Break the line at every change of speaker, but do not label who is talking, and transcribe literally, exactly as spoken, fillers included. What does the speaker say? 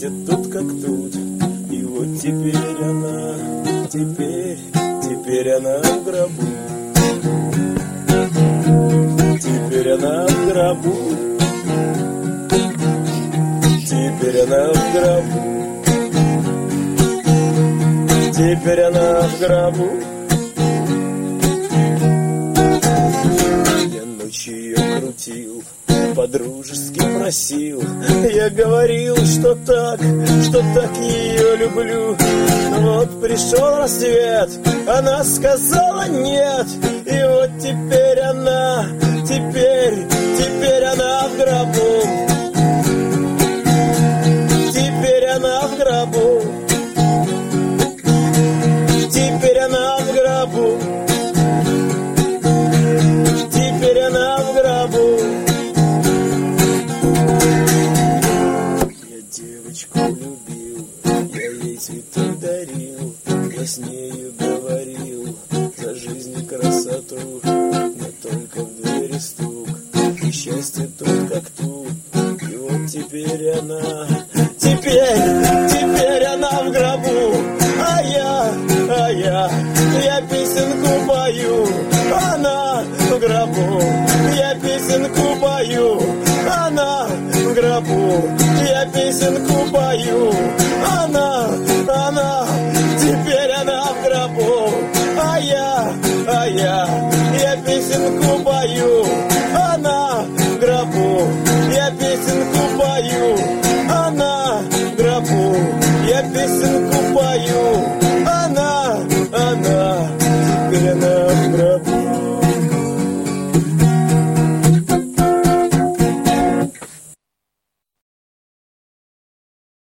счастье тут как тут. И вот теперь она, теперь, теперь она в гробу. Теперь она в гробу. Теперь она в гробу. Теперь она в гробу. Я ночью ее крутил, по-дружески просил. Я говорил, что так, что так ее люблю. Но вот пришел рассвет, она сказала нет. И вот теперь она, теперь, теперь она в гробу. Теперь она в гробу. Теперь она в гробу. Теперь она в гробу. Я девочку любил, я ей цветы дарил, я с нею говорил за жизнь и красоту. Но только в двери стук, и счастье тут как тут. И вот теперь она, теперь, теперь она в гробу. А я, а я, я песенку пою. Она в гробу, я песенку пою. Она в гробу, я песенку пою. Она, она, теперь она в гробу. А я, а я, я песенку пою. Она в гробу, я песенку пою. Она в гробу, я песенку пою.